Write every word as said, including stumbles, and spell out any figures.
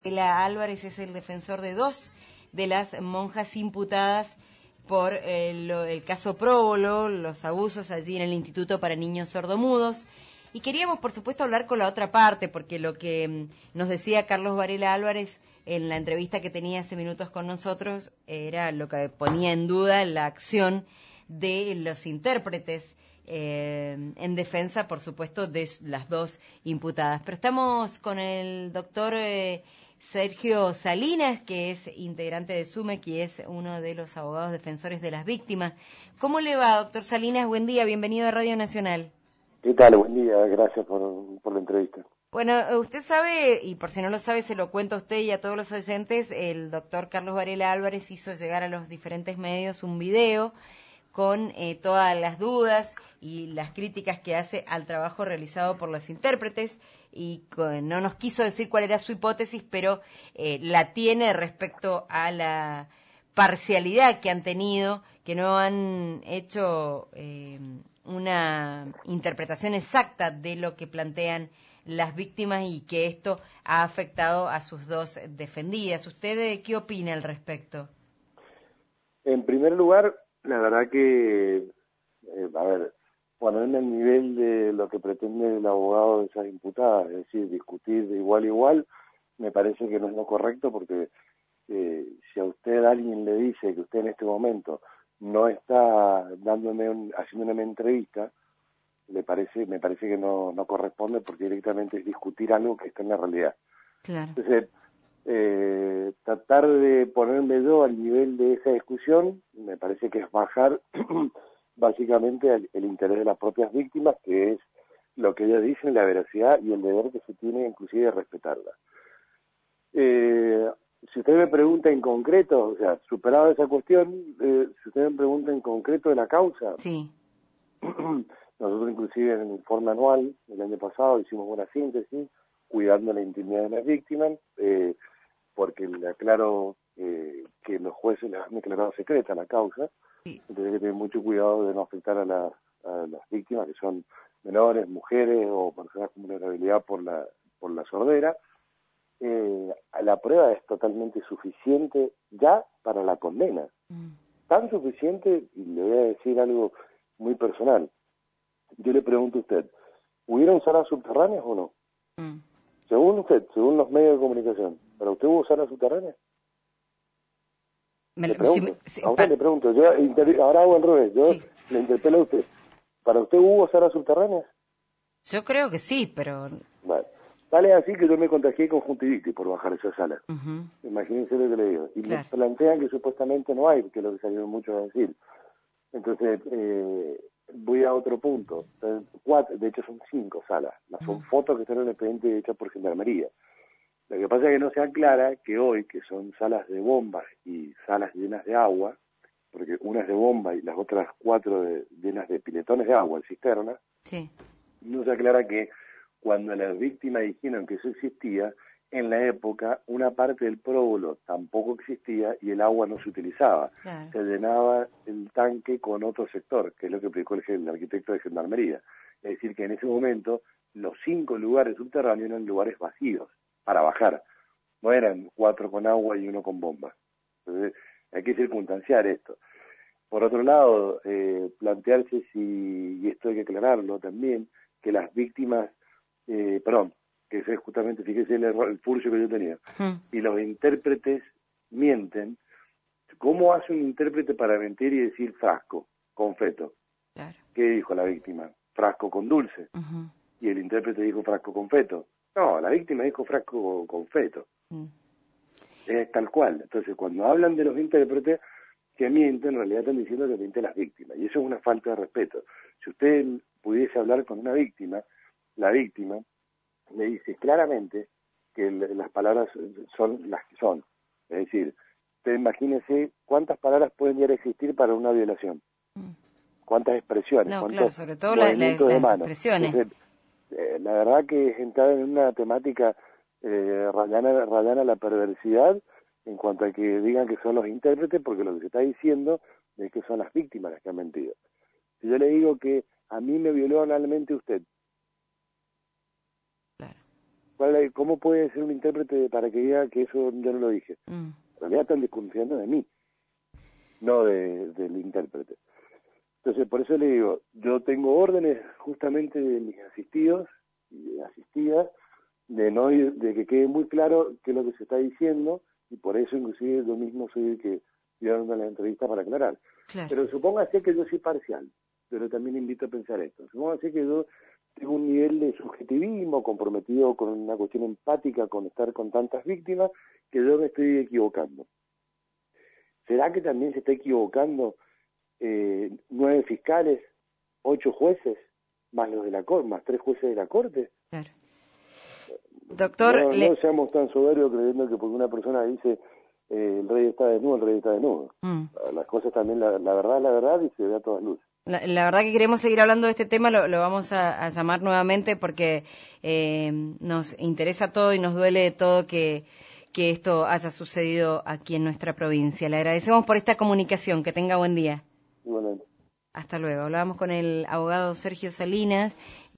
Varela Álvarez es el defensor de dos de las monjas imputadas por eh, lo, el caso Próbolo, los abusos allí en el Instituto para Niños Sordomudos. Y queríamos, por supuesto, hablar con la otra parte, porque lo que mm, nos decía Carlos Varela Álvarez en la entrevista que tenía hace minutos con nosotros era lo que ponía en duda la acción de los intérpretes eh, en defensa, por supuesto, de las dos imputadas. Pero estamos con el doctor eh, Sergio Salinas, que es integrante de SUMEC y es uno de los abogados defensores de las víctimas. ¿Cómo le va, doctor Salinas? Buen día, bienvenido a Radio Nacional. ¿Qué tal? Buen día, gracias por, por la entrevista. Bueno, usted sabe, y por si no lo sabe, se lo cuento a usted y a todos los oyentes, el doctor Carlos Varela Álvarez hizo llegar a los diferentes medios un video con eh, todas las dudas y las críticas que hace al trabajo realizado por los intérpretes, y con, no nos quiso decir cuál era su hipótesis, pero eh, la tiene respecto a la parcialidad que han tenido, que no han hecho eh, una interpretación exacta de lo que plantean las víctimas y que esto ha afectado a sus dos defendidas. ¿Usted qué opina al respecto? En primer lugar, la verdad que, eh, a ver, ponerme al nivel de lo que pretende el abogado de esas imputadas, es decir, discutir de igual a igual, me parece que no es lo correcto, porque eh, si a usted alguien le dice que usted en este momento no está dándome un, haciéndome una entrevista, le parece, me parece que no, no corresponde, porque directamente es discutir algo que está en la realidad. Claro. Entonces, eh, tratar de ponerme yo al nivel de esa discusión, me parece que es bajar básicamente el, el interés de las propias víctimas, que es lo que ellas dicen, la veracidad y el deber que se tiene inclusive de respetarla. Eh, si usted me pregunta en concreto, o sea, superado esa cuestión, eh, si usted me pregunta en concreto de la causa, sí. Nosotros inclusive en el informe anual del año pasado hicimos una síntesis cuidando la intimidad de las víctimas, eh, porque le aclaro eh, que los jueces les han declarado secreta la causa, sí. Entonces hay que tener mucho cuidado de no afectar a, la, a las víctimas, que son menores, mujeres o personas con vulnerabilidad por la, por la sordera. Eh, la prueba es totalmente suficiente ya para la condena. Mm. Tan suficiente, y le voy a decir algo muy personal. Yo le pregunto a usted, ¿hubieron salas subterráneas o no? Mm. Según usted, según los medios de comunicación, ¿para usted hubo salas subterráneas? Me, le pregunto, si, si, a usted pa... le pregunto, yo inter... ahora hago al revés, yo sí. Le interpelo a usted, ¿para usted hubo salas subterráneas? Yo creo que sí, pero... Vale. Vale, así que yo me contagié con conjuntivitis por bajar esa sala. Uh-huh. Imagínense lo que le digo. Y claro. Me plantean que supuestamente no hay, que es lo que salieron muchos a decir. Entonces, eh, voy a otro punto. Cuatro, de hecho son cinco salas. Son uh-huh. fotos que están en el expediente hechas por Gendarmería. Lo que pasa es que no se aclara que hoy, que son salas de bombas y salas llenas de agua, porque una es de bomba y las otras cuatro de, llenas de piletones de agua, en cisterna, sí. No se aclara que cuando las víctimas dijeron que eso existía, en la época una parte del próbulo tampoco existía y el agua no se utilizaba. Claro. Se llenaba el tanque con otro sector, que es lo que explicó el, el arquitecto de Gendarmería. Es decir, que en ese momento los cinco lugares subterráneos eran lugares vacíos para bajar. No eran cuatro con agua y uno con bomba. Entonces hay que circunstanciar esto. Por otro lado, eh, plantearse si, y esto hay que aclararlo también, que las víctimas, eh, perdón, que ese es justamente, fíjese el error, el furcio que yo tenía, uh-huh. Y los intérpretes mienten. ¿Cómo hace un intérprete para mentir y decir frasco con feto? Claro. ¿Qué dijo la víctima? Frasco con dulce. Uh-huh. Y el intérprete dijo frasco con feto. No, la víctima dijo frasco con feto. Uh-huh. Es tal cual. Entonces, cuando hablan de los intérpretes que mienten, en realidad están diciendo que mienten las víctimas. Y eso es una falta de respeto. Si usted pudiese hablar con una víctima, la víctima le dice claramente que las palabras son las que son. Es decir, usted imagínese cuántas palabras pueden llegar a existir para una violación. Cuántas expresiones, no, cuántos claro, sobre todo movimientos la, la, de manos. Expresiones. Entonces, eh, la verdad que es entrar en una temática eh, rayana, rayana la perversidad en cuanto a que digan que son los intérpretes, porque lo que se está diciendo es que son las víctimas las que han mentido. Si yo le digo que a mí me violó analmente usted, ¿cuál, ¿cómo puede ser un intérprete para que diga que eso yo no lo dije? Mm. En realidad están desconfiando de mí, no de, del intérprete. Entonces, por eso le digo, yo tengo órdenes justamente de mis asistidos y asistidas, de no ir, de que quede muy claro qué es lo que se está diciendo, y por eso inclusive yo mismo soy el que estoy dando la entrevista para aclarar. Claro. Pero supóngase que yo soy parcial, pero también invito a pensar esto. Supóngase que yo tengo un nivel de subjetivismo comprometido con una cuestión empática, con estar con tantas víctimas, que yo me estoy equivocando. ¿Será que también se está equivocando eh, nueve fiscales, ocho jueces, más los de la corte, más tres jueces de la corte? Claro. Doctor, no, le... no seamos tan soberbios creyendo que porque una persona dice eh, el rey está desnudo, el rey está desnudo. Mm. Las cosas también, la, la verdad es la verdad y se ve a todas luces. La, la verdad que queremos seguir hablando de este tema, lo, lo vamos a, a llamar nuevamente porque eh, nos interesa todo y nos duele todo que, que esto haya sucedido aquí en nuestra provincia. Le agradecemos por esta comunicación, que tenga buen día. Igualmente. Hasta luego. Hablábamos con el abogado Sergio Salinas.